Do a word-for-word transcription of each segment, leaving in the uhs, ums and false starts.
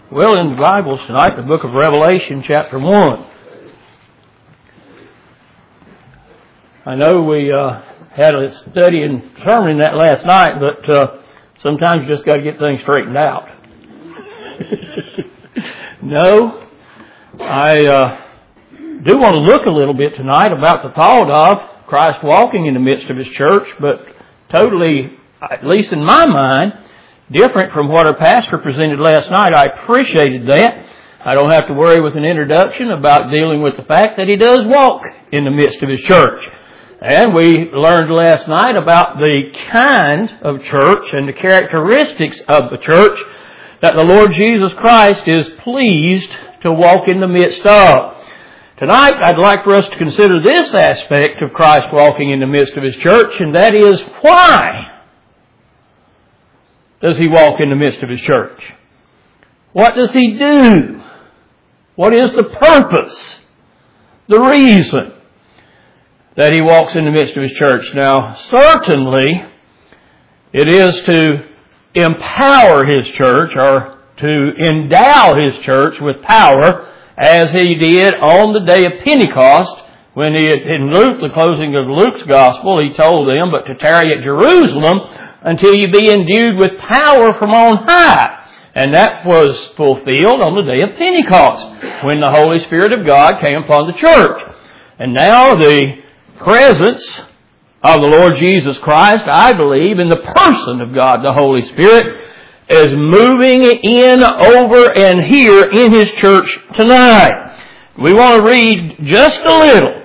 Well, in the Bibles tonight, the book of Revelation, chapter one. I know we uh, had a study and sermon in that last night, but uh, sometimes you just got to get things straightened out. No, I uh, do want to look a little bit tonight about the thought of Christ walking in the midst of His church, but totally, at least in my mind, different from what our pastor presented last night. I appreciated that. I don't have to worry with an introduction about dealing with the fact that He does walk in the midst of His church. And we learned last night about the kind of church and the characteristics of the church that the Lord Jesus Christ is pleased to walk in the midst of. Tonight, I'd like for us to consider this aspect of Christ walking in the midst of His church, and that is, why does He walk in the midst of His church? What does He do? What is the purpose, the reason that He walks in the midst of His church? Now, certainly, it is to empower His church, or to endow His church with power, as He did on the day of Pentecost, when He, in Luke, the closing of Luke's Gospel, He told them, but to tarry at Jerusalem until you be endued with power from on high. And that was fulfilled on the day of Pentecost, when the Holy Spirit of God came upon the church. And now the presence of the Lord Jesus Christ, I believe, in the person of God, the Holy Spirit, is moving in, over, and here in His church tonight. We want to read just a little,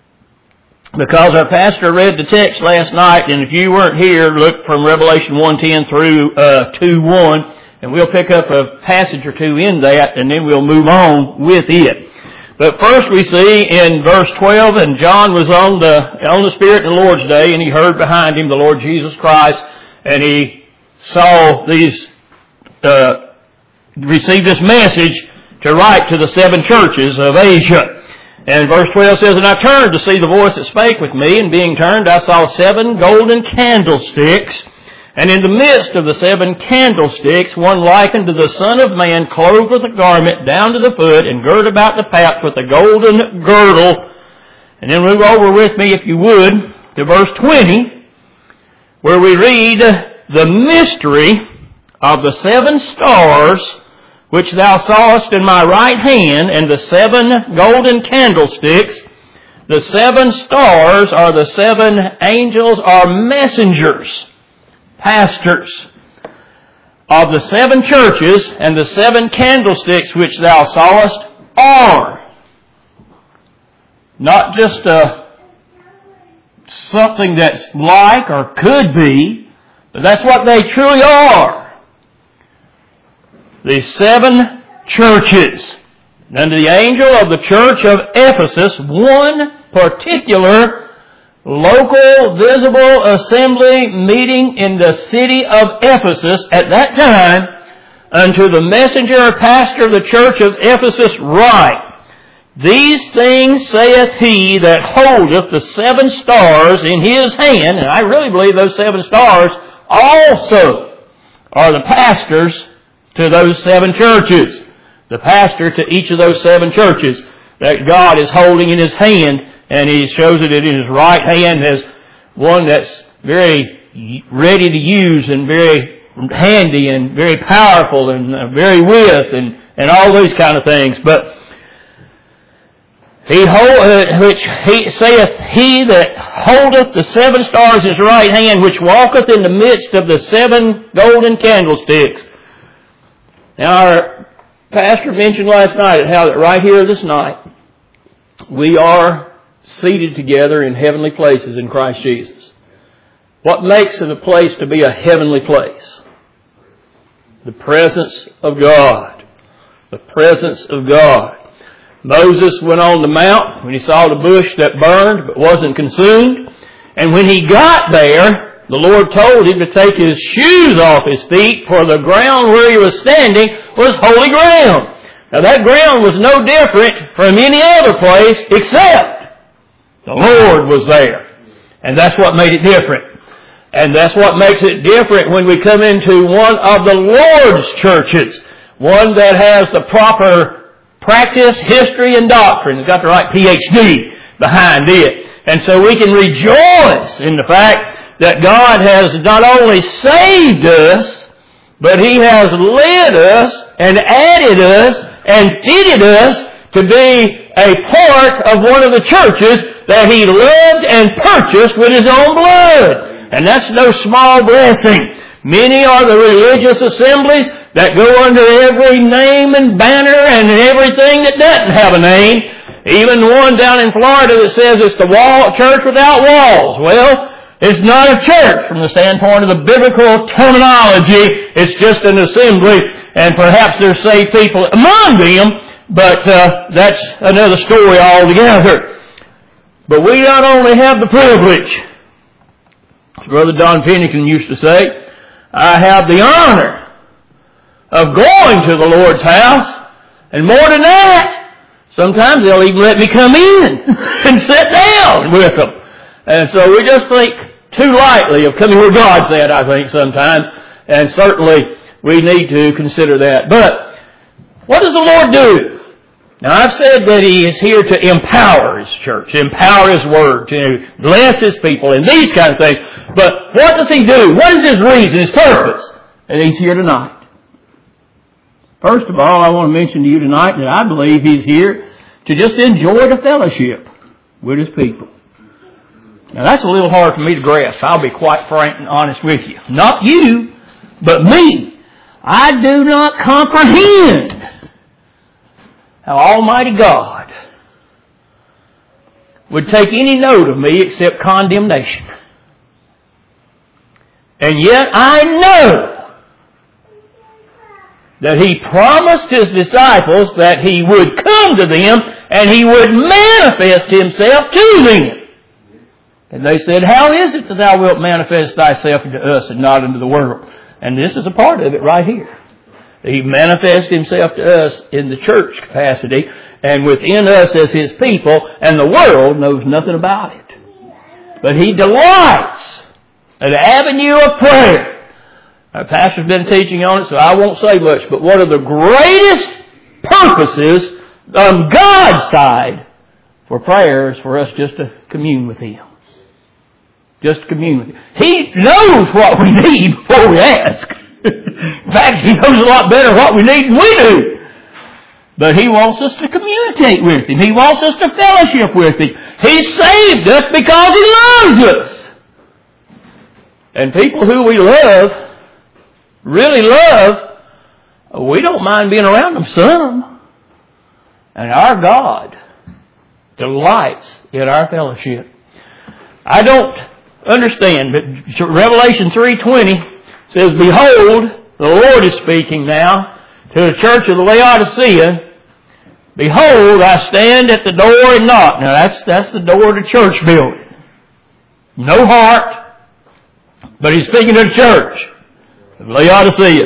because our pastor read the text last night, and if you weren't here, look from Revelation one ten through uh, two one, and we'll pick up a passage or two in that, and then we'll move on with it. But first we see in verse twelve, and John was on the on the Spirit in the Lord's day, and he heard behind him the Lord Jesus Christ, and he saw these, uh, received this message to write to the seven churches of Asia. And verse twelve says, And I turned to see the voice that spake with me, and being turned I saw seven golden candlesticks, and in the midst of the seven candlesticks one likened to the Son of Man, clothed with a garment down to the foot, and girt about the paps with a golden girdle. And then move over with me, if you would, to verse twenty, where we read, The mystery of the seven stars which thou sawest in my right hand, and the seven golden candlesticks. The seven stars are the seven angels, or messengers, pastors of the seven churches, and the seven candlesticks which thou sawest are not just a, something that's like or could be, but that's what they truly are. The seven churches. And to the angel of the church of Ephesus, one particular local visible assembly meeting in the city of Ephesus at that time, unto the messenger or pastor of the church of Ephesus write, These things saith he that holdeth the seven stars in his hand. And I really believe those seven stars also are the pastors to those seven churches. The pastor to each of those seven churches that God is holding in His hand, and He shows it in His right hand as one that's very ready to use and very handy and very powerful and very with and, and all those kind of things. But He hold, uh, which he saith, He that holdeth the seven stars in His right hand, which walketh in the midst of the seven golden candlesticks. Now, our pastor mentioned last night how that right here this night, we are seated together in heavenly places in Christ Jesus. What makes it a place to be a heavenly place? The presence of God. The presence of God. Moses went on the mount when he saw the bush that burned but wasn't consumed. And when he got there, the Lord told him to take his shoes off his feet, for the ground where he was standing was holy ground. Now that ground was no different from any other place except the Lord was there. And that's what made it different. And that's what makes it different when we come into one of the Lord's churches. one that has the proper practice, history, and doctrine. It's got the right P H D behind it. And so we can rejoice in the fact that God has not only saved us, but He has led us and added us and fitted us to be a part of one of the churches that He loved and purchased with His own blood. And that's no small blessing. Many are the religious assemblies that go under every name and banner and everything that doesn't have a name. Even one down in Florida that says it's the wall, church without walls. Well, it's not a church from the standpoint of the biblical terminology. It's just an assembly, and perhaps there's saved people among them, but uh, that's another story altogether. But we not only have the privilege, as Brother Don Pennington used to say, I have the honor of going to the Lord's house, and more than that, sometimes they'll even let me come in and sit down with them. And so we just think too lightly of coming where God's at, I think, sometimes. And certainly we need to consider that. But what does the Lord do? Now, I've said that He is here to empower His church, to empower His Word, to bless His people, and these kind of things. But what does He do? What is His reason, His purpose? And He's here tonight. First of all, I want to mention to you tonight that I believe He's here to just enjoy the fellowship with His people. Now, that's a little hard for me to grasp. I'll be quite frank and honest with you. Not you, but me. I do not comprehend how Almighty God would take any note of me except condemnation. And yet I know that He promised His disciples that He would come to them and He would manifest Himself to them. And they said, how is it that Thou wilt manifest Thyself unto us and not unto the world? And this is a part of it right here. He manifests Himself to us in the church capacity and within us as His people, and the world knows nothing about it. But He delights in the avenue of prayer. Our pastor's been teaching on it, so I won't say much, but one of the greatest purposes on God's side for prayer is for us just to commune with Him. Just to commune with Him. He knows what we need before we ask. In fact, He knows a lot better what we need than we do. But He wants us to communicate with Him. He wants us to fellowship with Him. He saved us because He loves us. And people who we love, really love, we don't mind being around them some. And our God delights in our fellowship. I don't understand, but Revelation three twenty says, behold, the Lord is speaking now to the church of the Laodicea. Behold, I stand at the door and knock. Now that's, that's the door of the church building. No heart, but He's speaking to the church of Laodicea.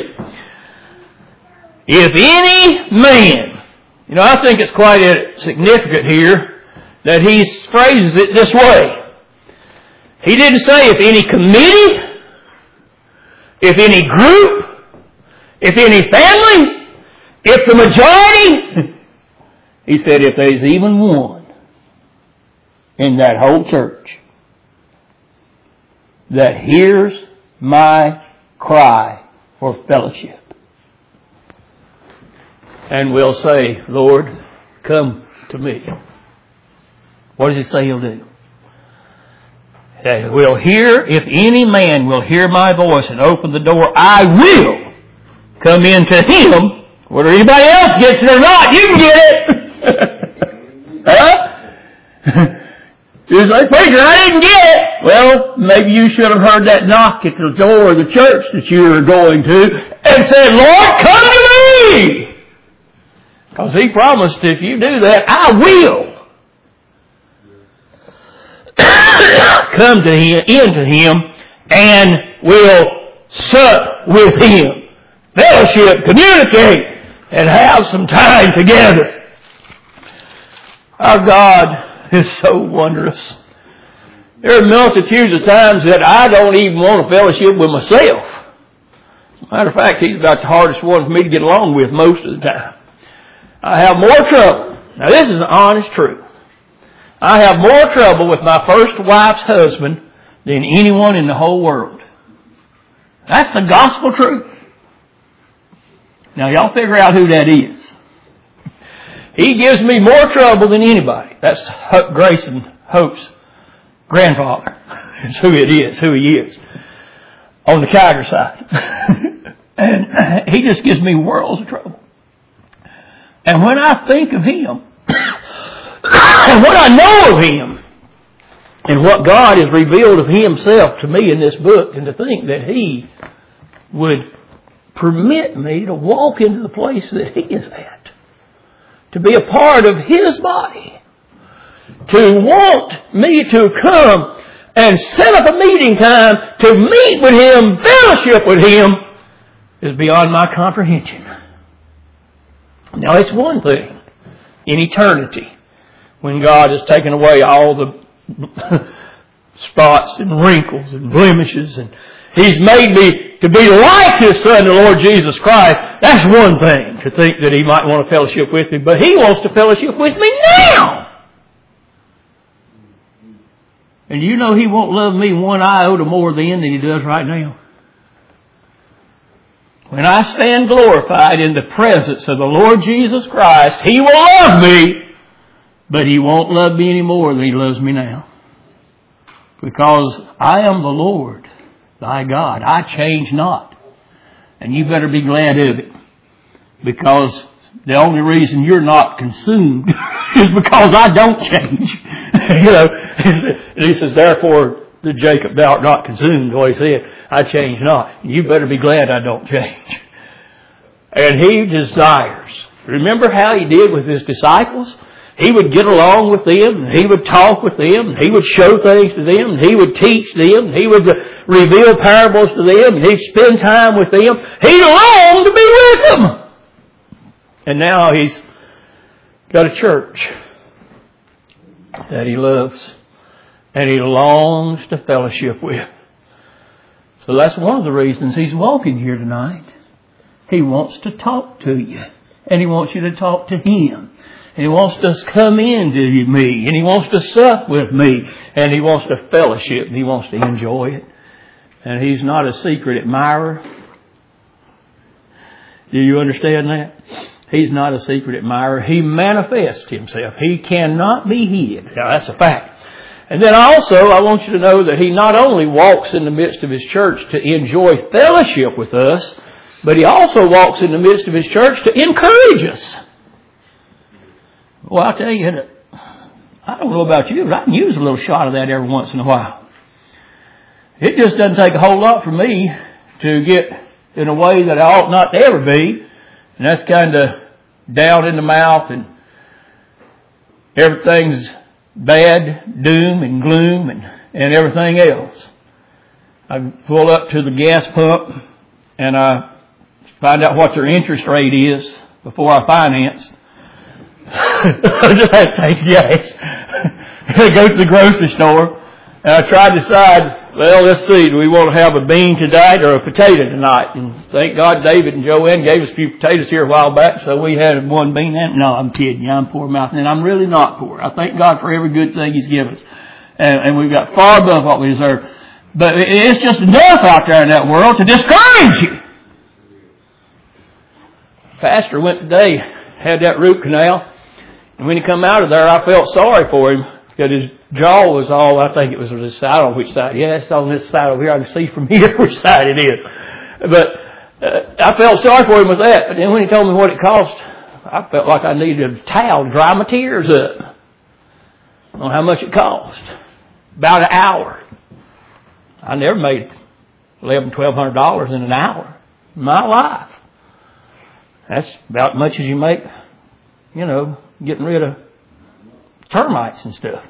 If any man, you know, I think it's quite significant here that He phrases it this way. He didn't say if any committee, if any group, if any family, if the majority. He said if there's even one in that whole church that hears my cry for fellowship and will say, Lord, come to me. What does He say He'll do? That will hear, if any man will hear my voice and open the door, I will come into him. Whether anybody else gets it or not, you can get it. Huh? You say, preacher, I didn't get it. Well, maybe you should have heard that knock at the door of the church that you were going to and said, Lord, come to me. Because He promised if you do that, I will come to him, into Him, and will sup with Him, fellowship, communicate, and have some time together. Our God is so wondrous. There are multitudes of times that I don't even want to fellowship with myself. Matter of fact, he's about the hardest one for me to get along with most of the time. I have more trouble. Now this is the honest truth. I have more trouble with my first wife's husband than anyone in the whole world. That's the gospel truth. Now y'all figure out who that is. He gives me more trouble than anybody. That's Grayson Hope's grandfather. That's who it is, who he is. On the Kiger side. And he just gives me worlds of trouble. And when I think of him, and what I know of him, and what God has revealed of himself to me in this book, and to think that he would permit me to walk into the place that he is at, to be a part of his body, to want me to come and set up a meeting time to meet with him, fellowship with him, is beyond my comprehension. Now it's one thing in eternity when God has taken away all the spots and wrinkles and blemishes and He's made me to be like His Son, the Lord Jesus Christ. That's one thing, to think that He might want to fellowship with me, but He wants to fellowship with me now. And you know He won't love me one iota more then than He does right now. When I stand glorified in the presence of the Lord Jesus Christ, He will love me, but He won't love me any more than He loves me now. Because I am the Lord, thy God. I change not. And you better be glad of it. Because the only reason you're not consumed is because I don't change. You know, He says, therefore, to Jacob, thou art not consumed, what He said. I change not. You better be glad I don't change. And He desires. Remember how He did with His disciples? He would get along with them, and He would talk with them, and He would show things to them, and He would teach them, and He would reveal parables to them, and He'd spend time with them. He longed to be with them. And now He's got a church that He loves, and He longs to fellowship with. So that's one of the reasons He's walking here tonight. He wants to talk to you, and He wants you to talk to Him. And He wants to come in to me, and He wants to sup with me, and He wants to fellowship, and He wants to enjoy it. And He's not a secret admirer. Do you understand that? He's not a secret admirer. He manifests Himself. He cannot be hid. Now, that's a fact. And then also, I want you to know that He not only walks in the midst of His church to enjoy fellowship with us, but He also walks in the midst of His church to encourage us. Well, I'll tell you, I don't know about you, but I can use a little shot of that every once in a while. It just doesn't take a whole lot for me to get in a way that I ought not to ever be. And that's kind of down in the mouth and everything's bad, doom and gloom and, and everything else. I pull up to the gas pump and I find out what their interest rate is before I finance. I just had to take gas. I go to the grocery store and I try to decide, well, let's see, do we want to have a bean tonight or a potato tonight? And thank God David and Joanne gave us a few potatoes here a while back, so we had one bean. And no, I'm kidding you. I'm poor mouth, and I'm really not poor. I thank God for every good thing He's given us. And, and we've got far above what we deserve. But it's just enough out there in that world to discourage you. Pastor went today, had that root canal. And when he come out of there, I felt sorry for him because his jaw was all, I think it was this side. I don't know which side. Yeah, it's on this side over here. I can see from here which side it is. But uh, I felt sorry for him with that. But then when he told me what it cost, I felt like I needed a towel to dry my tears up on how much it cost. About an hour. I never made eleven, twelve hundred dollars in an hour in my life. That's about as much as you make, you know, getting rid of termites and stuff.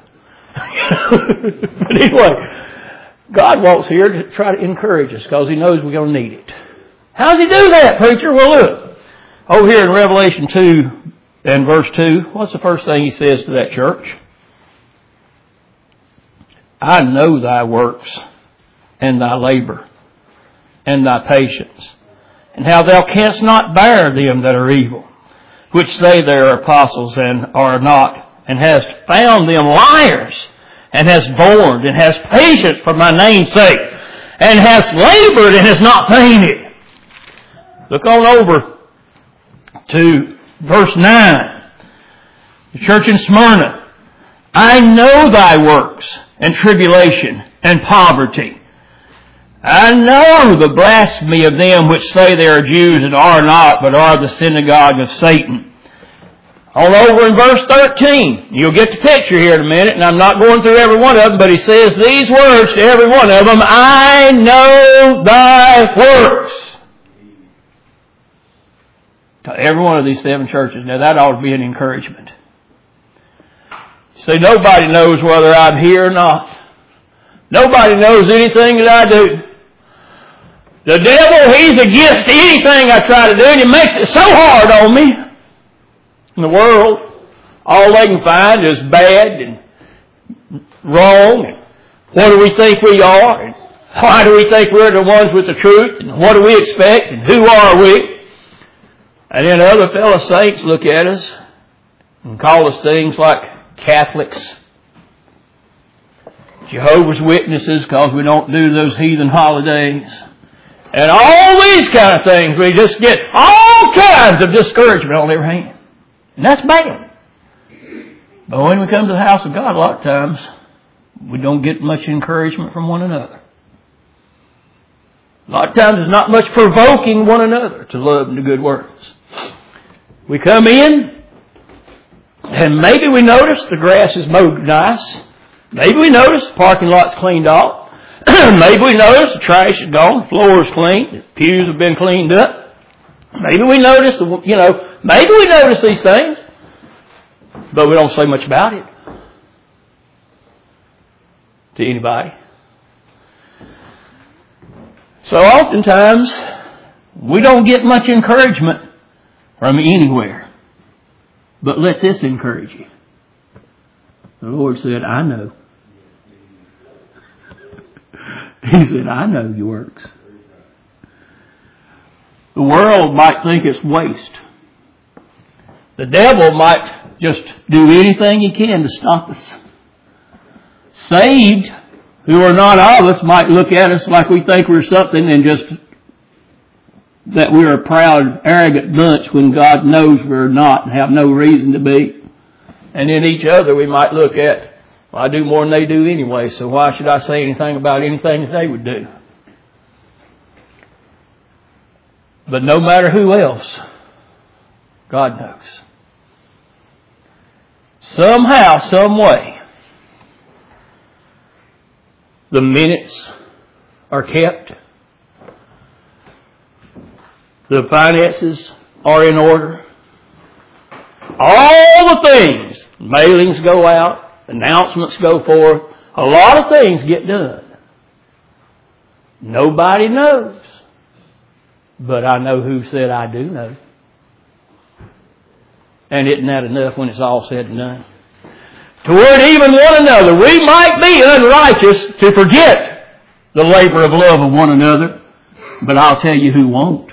But anyway, God walks here to try to encourage us because He knows we're going to need it. How does He do that, preacher? Well, look. Over here in Revelation two and verse two, what's the first thing He says to that church? I know thy works and thy labor and thy patience and how thou canst not bear them that are evil, which say they are apostles and are not, and hast found them liars, and hast borne, and hast patience for my name's sake, and hast labored and hast not fainted. Look on over to verse nine. The church in Smyrna. I know thy works, and tribulation, and poverty. I know the blasphemy of them which say they are Jews and are not, but are the synagogue of Satan. On over in verse thirteen, you'll get the picture here in a minute, and I'm not going through every one of them, but he says these words to every one of them, I know thy works. To every one of these seven churches. Now that ought to be an encouragement. See, nobody knows whether I'm here or not. Nobody knows anything that I do. The devil, he's against anything I try to do, and he makes it so hard on me. In the world, all they can find is bad and wrong, and what do we think we are, and why do we think we're the ones with the truth, and what do we expect, and who are we? And then other fellow saints look at us and call us things like Catholics, Jehovah's Witnesses, because we don't do those heathen holidays, and all these kind of things. We just get all kinds of discouragement on every hand. And that's bad. But when we come to the house of God, a lot of times, we don't get much encouragement from one another. A lot of times there's not much provoking one another to love and do good works. We come in, and maybe we notice the grass is mowed nice. Maybe we notice the parking lot's cleaned off. Maybe we notice the trash is gone, the floor is clean, the pews have been cleaned up. Maybe we notice, the, you know, maybe we notice these things, but we don't say much about it to anybody. So oftentimes, we don't get much encouragement from anywhere. But let this encourage you. The Lord said, I know. He said, I know your works. The world might think it's waste. The devil might just do anything he can to stop us. Saved, who are not of us, might look at us like we think we're something and just that we're a proud, arrogant bunch when God knows we're not and have no reason to be. And in each other we might look at, well, I do more than they do anyway, so why should I say anything about anything that they would do? But no matter who else, God knows. Somehow, some way, the minutes are kept. The finances are in order. All the things, mailings go out, announcements go forth. A lot of things get done. Nobody knows. But I know who said I do know. And isn't that enough when it's all said and done? Toward even one another, we might be unrighteous to forget the labor of love of one another. But I'll tell you who won't.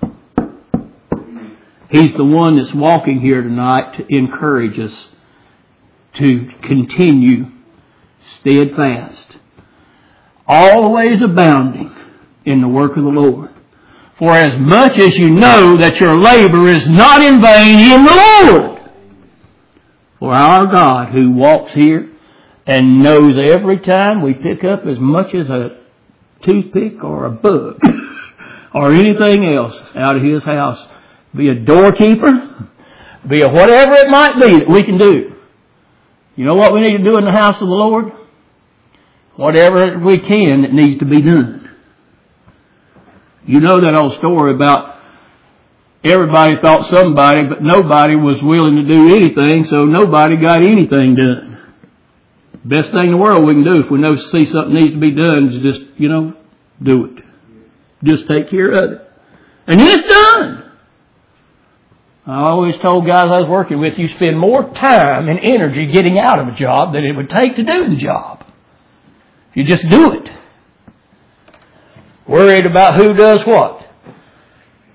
He's the one that's walking here tonight to encourage us to continue steadfast, always abounding in the work of the Lord. For as much as you know that your labor is not in vain in the Lord. For our God who walks here and knows every time we pick up as much as a toothpick or a bug or anything else out of His house, be a doorkeeper, be a whatever it might be that we can do. You know what we need to do in the house of the Lord? Whatever we can that needs to be done. You know that old story about everybody thought somebody, but nobody was willing to do anything, so nobody got anything done. Best thing in the world we can do if we know see something needs to be done is just, you know, do it. Just take care of it. And then it's done. I always told guys I was working with, you spend more time and energy getting out of a job than it would take to do the job. You just do it. Worried about who does what.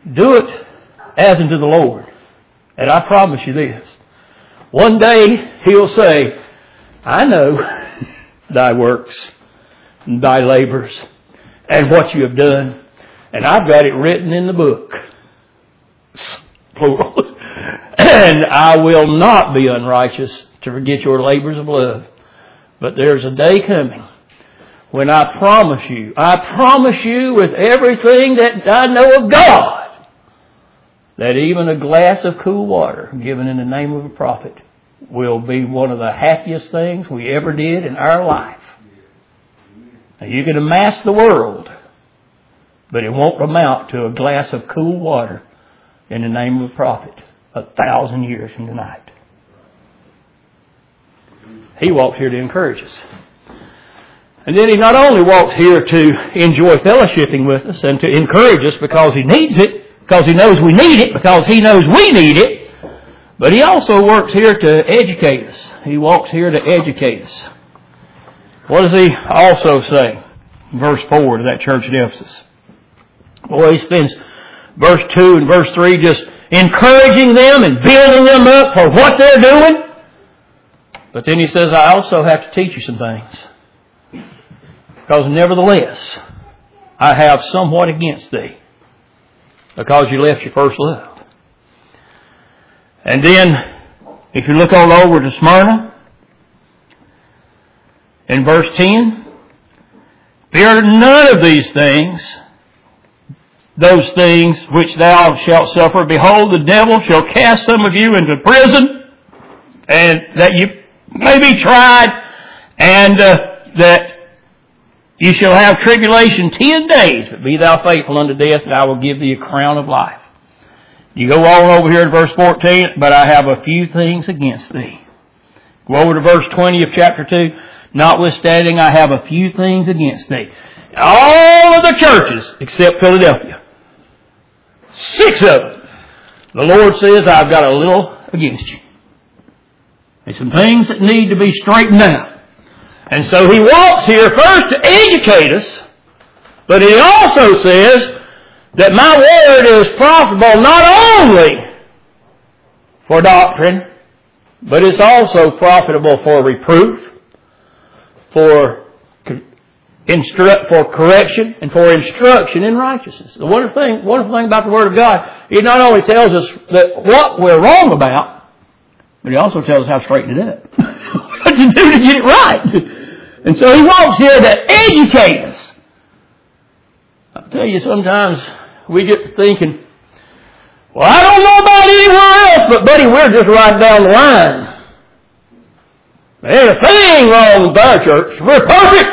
Do it as unto the Lord. And I promise you this. One day He'll say, I know thy works, and thy labors, and what you have done. And I've got it written in the book. Plural. And I will not be unrighteous to forget your labors of love. But there's a day coming when I promise you, I promise you with everything that I know of God, that even a glass of cool water given in the name of a prophet will be one of the happiest things we ever did in our life. Now you can amass the world, but it won't amount to a glass of cool water in the name of a prophet a thousand years from tonight. He walked here to encourage us. And then He not only walks here to enjoy fellowshipping with us and to encourage us because He needs it, because He knows we need it, because He knows we need it, but He also works here to educate us. He walks here to educate us. What does He also say? Verse four to that church at Ephesus. Boy, He spends verse two and verse three just encouraging them and building them up for what they're doing. But then He says, I also have to teach you some things. Because nevertheless, I have somewhat against thee, because you left your first love. And then, if you look all over to Smyrna, in verse ten, fear none of these things, those things which thou shalt suffer. Behold, the devil shall cast some of you into prison, and that you may be tried, and uh, that you shall have tribulation ten days, but be thou faithful unto death, and I will give thee a crown of life. You go on over here to verse fourteen, but I have a few things against thee. Go over to verse twenty of chapter two, notwithstanding I have a few things against thee. All of the churches, except Philadelphia, six of them, the Lord says, I've got a little against you. There's some things that need to be straightened out. And so He walks here first to educate us, but He also says that my word is profitable not only for doctrine, but it's also profitable for reproof, for instru- for correction, and for instruction in righteousness. The wonderful thing, wonderful thing about the Word of God, it not only tells us that what we're wrong about, but He also tells us how to straighten it up. What to do to get it right. And so He walks here to educate us. I tell you, sometimes we get to thinking, well, I don't know about anywhere else, but buddy, we're just right down the line. There ain't a thing wrong with our church. We're perfect.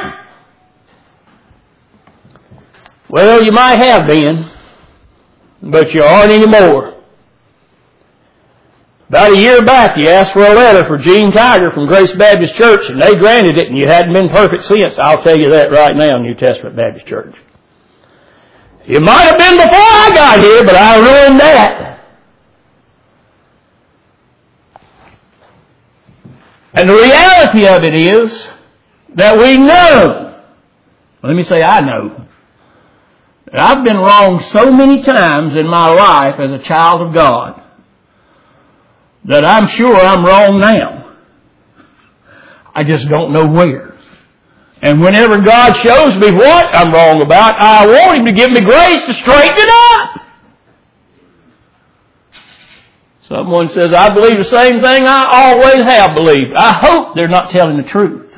Well, you might have been, but you aren't anymore. About a year back, you asked for a letter for Gene Tiger from Grace Baptist Church, and they granted it, and you hadn't been perfect since. I'll tell you that right now, New Testament Baptist Church. You might have been before I got here, but I ruined that. And the reality of it is that we know, let me say I know, that I've been wrong so many times in my life as a child of God, that I'm sure I'm wrong now. I just don't know where. And whenever God shows me what I'm wrong about, I want Him to give me grace to straighten it up. Someone says, I believe the same thing I always have believed. I hope they're not telling the truth.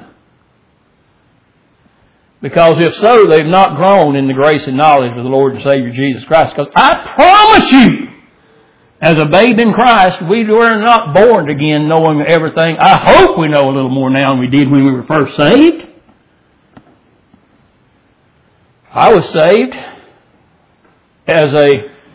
Because if so, they've not grown in the grace and knowledge of the Lord and Savior Jesus Christ. Because I promise you, as a babe in Christ, we were not born again knowing everything. I hope we know a little more now than we did when we were first saved. I was saved as a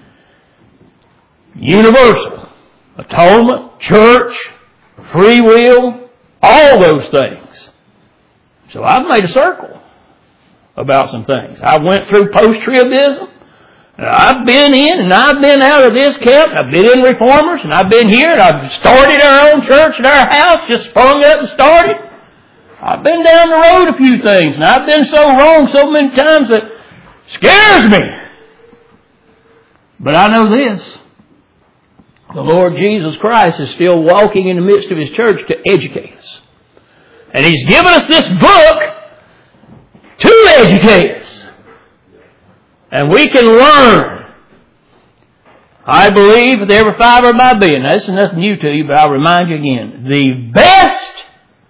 universal atonement, church, free will, all those things. So I've made a circle about some things. I went through post-tribism. I've been in and I've been out of this camp. I've been in reformers and I've been here and I've started our own church at our house, just sprung up and started. I've been down the road a few things and I've been so wrong so many times that it scares me. But I know this. The Lord Jesus Christ is still walking in the midst of His church to educate us. And He's given us this book to educate us. And we can learn. I believe with every fiber of my being, this is nothing new to you, but I'll remind you again, the best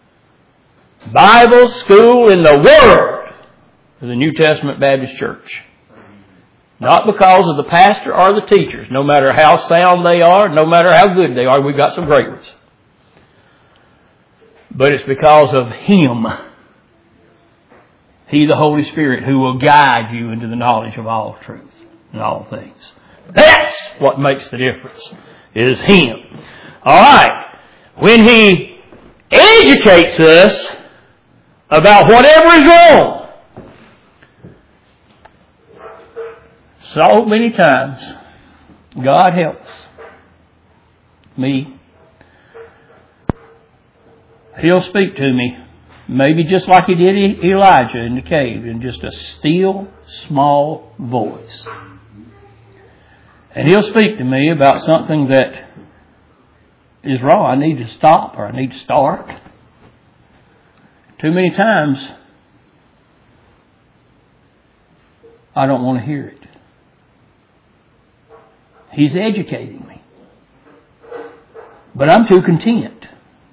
Bible school in the world is the New Testament Baptist Church. Not because of the pastor or the teachers, no matter how sound they are, no matter how good they are, we've got some great ones. But it's because of Him. He, the Holy Spirit, who will guide you into the knowledge of all truth and all things. That's what makes the difference, is Him. Alright. When He educates us about whatever is wrong, so many times, God helps me. He'll speak to me, maybe just like He did Elijah in the cave, in just a still, small voice. And He'll speak to me about something that is wrong. I need to stop or I need to start. Too many times, I don't want to hear it. He's educating me. But I'm too content.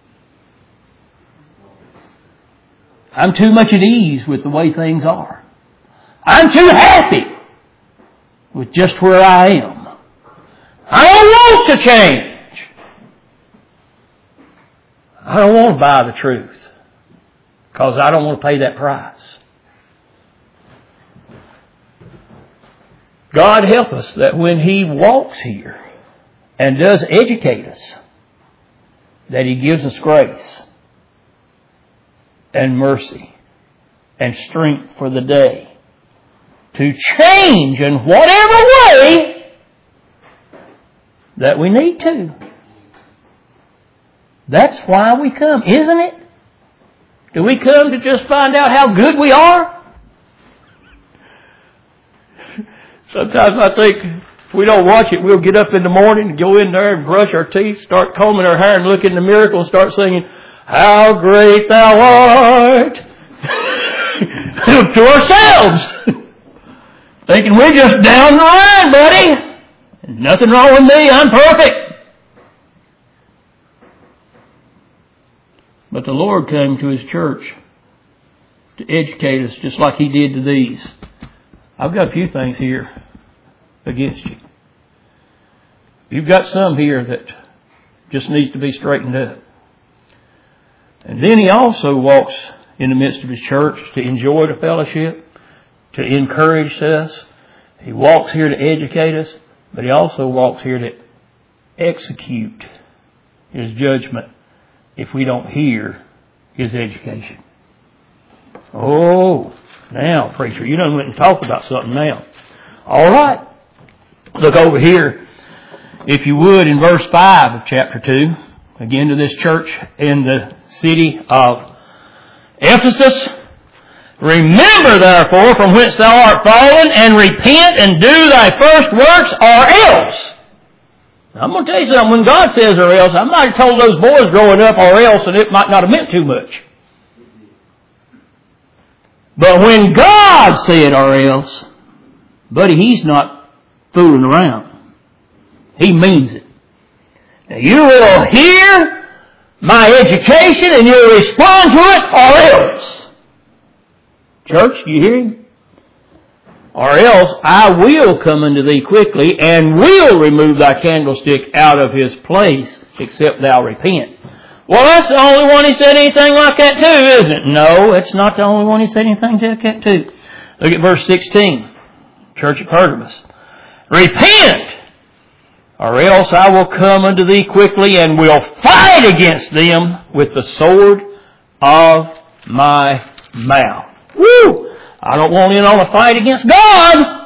I'm too much at ease with the way things are. I'm too happy with just where I am. I don't want to change. I don't want to buy the truth because I don't want to pay that price. God help us that when He walks here and does educate us, that He gives us grace and mercy and strength for the day to change in whatever way that we need to. That's why we come, isn't it? Do we come to just find out how good we are? Sometimes I think if we don't watch it, we'll get up in the morning and go in there and brush our teeth, start combing our hair and look in the miracle and start singing, "How great Thou art," to ourselves. Thinking we're just down the line, buddy. Nothing wrong with me, I'm perfect. But the Lord came to His church to educate us just like He did to these. I've got a few things here against you. You've got some here that just needs to be straightened up. And then He also walks in the midst of His church to enjoy the fellowship, to encourage us. He walks here to educate us, but He also walks here to execute His judgment if we don't hear His education. Oh, now, preacher, you done went and talked about something now. All right. Look over here, if you would, in verse five of chapter two. Again to this church in the city of Ephesus. "Remember therefore from whence thou art fallen, and repent and do thy first works, or else." Now, I'm going to tell you something. When God says "or else," I might have told those boys growing up "or else," and it might not have meant too much. But when God said "or else," buddy, He's not fooling around. He means it. Now, you will hear my education and you'll respond to it, or else. Church, do you hear Him? "Or else I will come unto thee quickly, and will remove thy candlestick out of his place, except thou repent." Well, that's the only one He said anything like that to, isn't it? No, it's not the only one He said anything like that to. Look at verse sixteen. Church at Pergamos. "Repent, or else I will come unto thee quickly, and will fight against them with the sword of my mouth." Woo! I don't want in on a fight against God.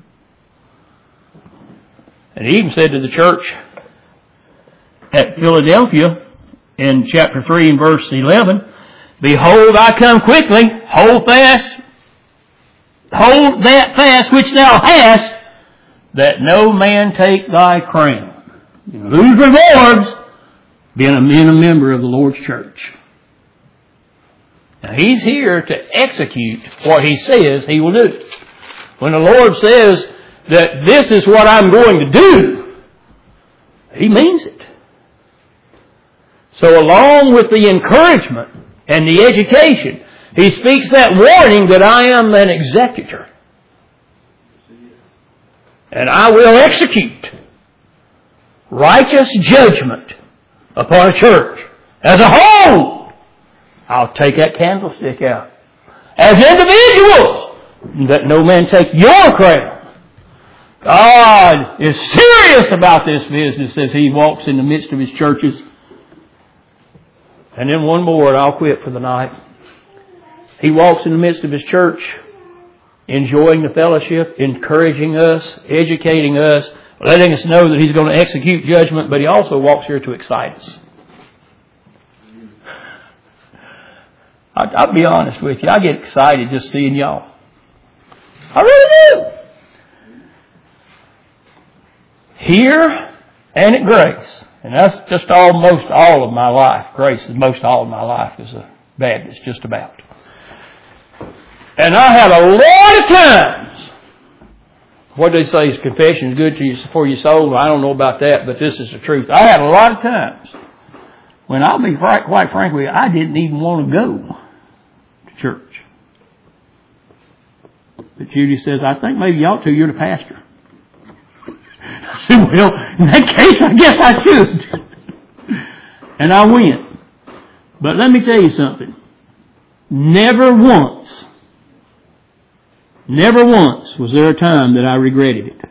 And He even said to the church at Philadelphia in chapter three and verse eleven, "Behold, I come quickly. Hold fast, hold that fast which thou hast, that no man take thy crown. You lose rewards being a, being a member of the Lord's church. Now He's here to execute what He says He will do. When the Lord says that this is what I'm going to do, He means it. So along with the encouragement and the education, He speaks that warning that I am an executor. And I will execute righteous judgment upon a church as a whole. I'll take that candlestick out. As individuals, that no man take your crown. God is serious about this business as He walks in the midst of His churches. And then one more and I'll quit for the night. He walks in the midst of His church, enjoying the fellowship, encouraging us, educating us, letting us know that He's going to execute judgment, but He also walks here to excite us. I'll be honest with you, I get excited just seeing y'all. I really do. Here and at Grace. And that's just almost all of my life. Grace is most all of my life as a Baptist, just about. And I had a lot of times, what they say is confession is good to you for your soul. I don't know about that, but this is the truth. I had a lot of times when I'll be quite frank with you, I didn't even want to go to church. But Judy says, I think maybe you ought to. You're the pastor. I said, well, in that case, I guess I should. And I went. But let me tell you something. Never once, never once was there a time that I regretted it.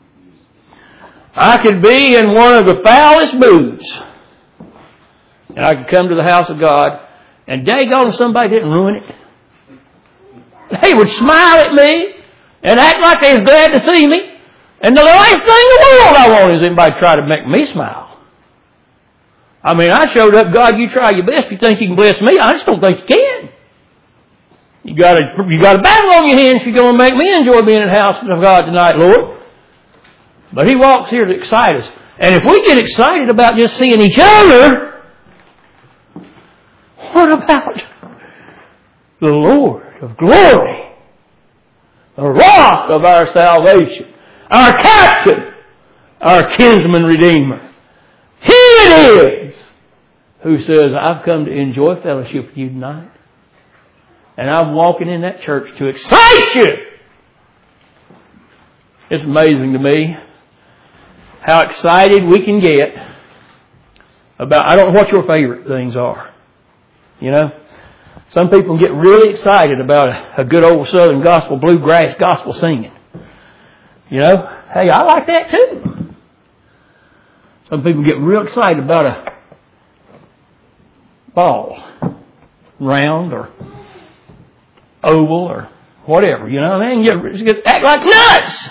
I could be in one of the foulest moods, and I could come to the house of God, and daggone if somebody didn't ruin it. They would smile at me and act like they was glad to see me. And the last thing in the world I want is anybody try to make me smile. I mean, I showed up, God, you try your best. You think you can bless me? I just don't think you can. You got a, you got a battle on your hands if you're going to make me enjoy being in the house of God tonight, Lord. But He walks here to excite us. And if we get excited about just seeing each other, what about the Lord of glory, the rock of our salvation, our captain, our kinsman redeemer? He it is who says, I've come to enjoy fellowship with you tonight. And I'm walking in that church to excite you. It's amazing to me how excited we can get about, I don't know what your favorite things are. You know, some people get really excited about a, a good old Southern gospel, bluegrass gospel singing. You know, hey, I like that too. Some people get real excited about a ball, round or oval or whatever. You know, they get, get act like nuts.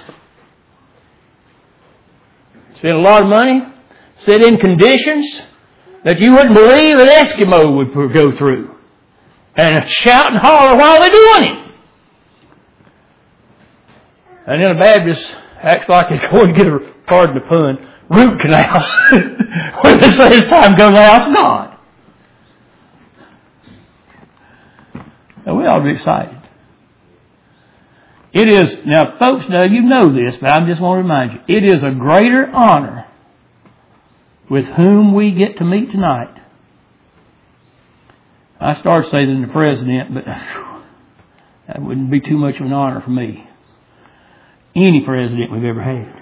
Spend a lot of money, sit in conditions that you wouldn't believe an Eskimo would go through, and shout and holler while they're doing it. And then a Baptist acts like he's going to get a, pardon the pun, root canal when they say it's time to go to the house of God. And we ought to be excited. It is, now folks, now you know this, but I just want to remind you, it is a greater honor with whom we get to meet tonight. I started saying the president, but whew, that wouldn't be too much of an honor for me. Any president we've ever had.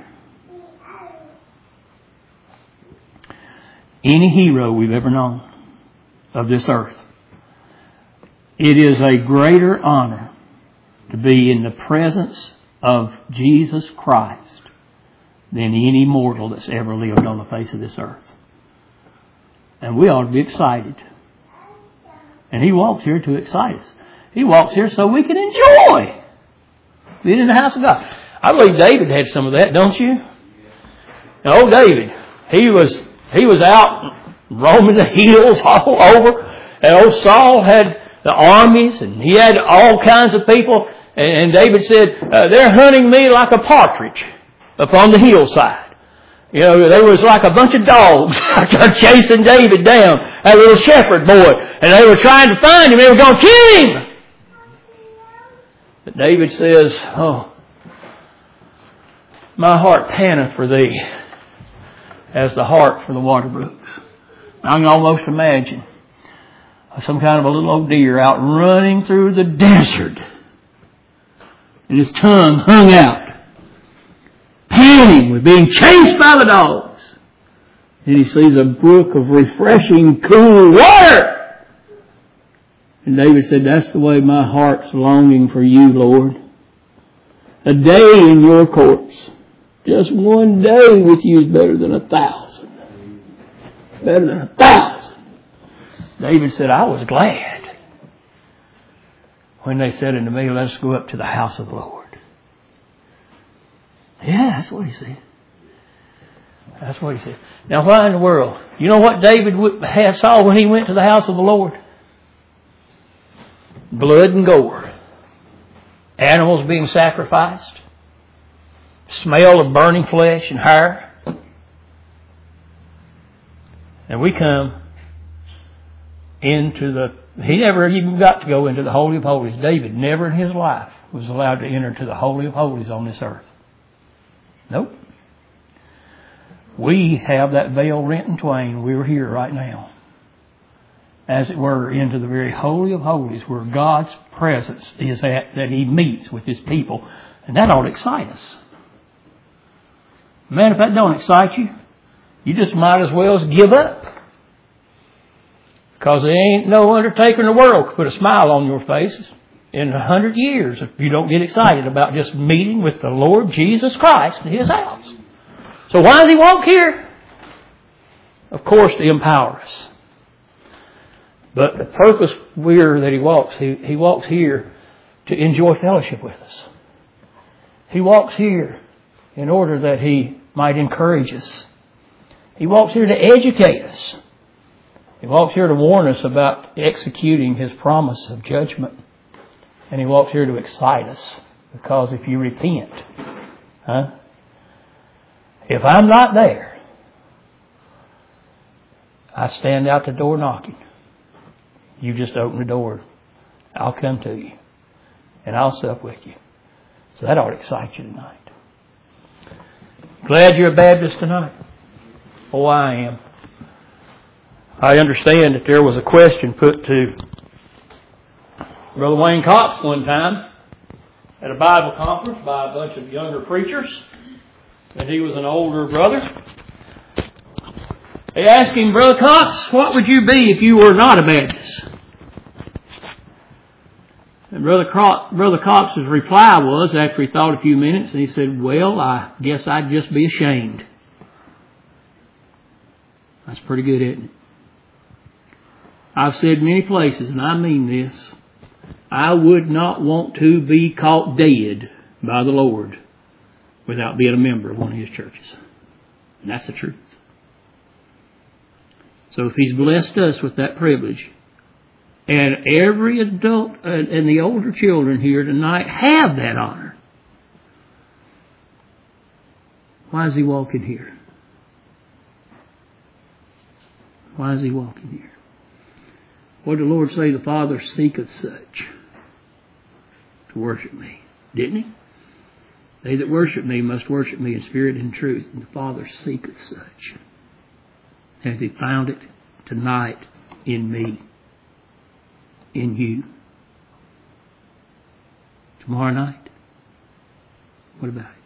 Any hero we've ever known of this earth. It is a greater honor to be in the presence of Jesus Christ than any mortal that's ever lived on the face of this earth. And we ought to be excited. And He walks here to excite us. He walks here so we can enjoy being in the house of God. I believe David had some of that, don't you? Now, old David, he was he was out roaming the hills all over, and old Saul had the armies, and he had all kinds of people. And, and David said, uh, "They're hunting me like a partridge upon the hillside. You know, there was like a bunch of dogs chasing David down, that little shepherd boy, and they were trying to find him. They were going to kill him. But David says, oh, my heart panteth for thee, as the hart for the water brooks. I can almost imagine some kind of a little old deer out running through the desert, and his tongue hung out, panting with being chased by the dogs. And he sees a brook of refreshing, cool water. And David said, that's the way my heart's longing for you, Lord. A day in your courts. Just one day with you is better than a thousand. Better than a thousand. David said, I was glad when they said unto me, let's go up to the house of the Lord. Yeah, that's what he said. That's what he said. Now, why in the world? You know what David had saw when he went to the house of the Lord? Blood and gore. Animals being sacrificed. Smell of burning flesh and hair. And we come into the... He never even got to go into the Holy of Holies. David never in his life was allowed to enter into the Holy of Holies on this earth. Nope. We have that veil rent in twain. We're here right now. As it were, into the very Holy of Holies where God's presence is at, that He meets with His people. And that ought to excite us. Man, if that don't excite you, you just might as well give up. Because there ain't no undertaker in the world could put a smile on your face in a hundred years if you don't get excited about just meeting with the Lord Jesus Christ in His house. So why does He walk here? Of course, to empower us. But the purpose we're that He walks, he, he walks here to enjoy fellowship with us. He walks here in order that He might encourage us. He walks here to educate us. He walks here to warn us about executing His promise of judgment. And He walks here to excite us. Because if you repent, huh? If I'm not there, I stand out the door knocking. You just open the door. I'll come to you. And I'll sup with you. So that ought to excite you tonight. Glad you're a Baptist tonight? Oh, I am. I understand that there was a question put to Brother Wayne Cox one time at a Bible conference by a bunch of younger preachers. And he was an older brother. They asked him, Brother Cox, what would you be if you were not a Baptist? And Brother, Cro- Brother Cox's reply was, after he thought a few minutes, and he said, well, I guess I'd just be ashamed. That's pretty good, isn't it? I've said many places, and I mean this, I would not want to be caught dead by the Lord without being a member of one of His churches. And that's the truth. So if He's blessed us with that privilege, and every adult and the older children here tonight have that honor, why is He walking here? Why is He walking here? What did the Lord say? The Father seeketh such to worship me. Didn't He? They that worship me must worship me in spirit and truth. And the Father seeketh such. Has He found it tonight in me? In you? Tomorrow night? What about it?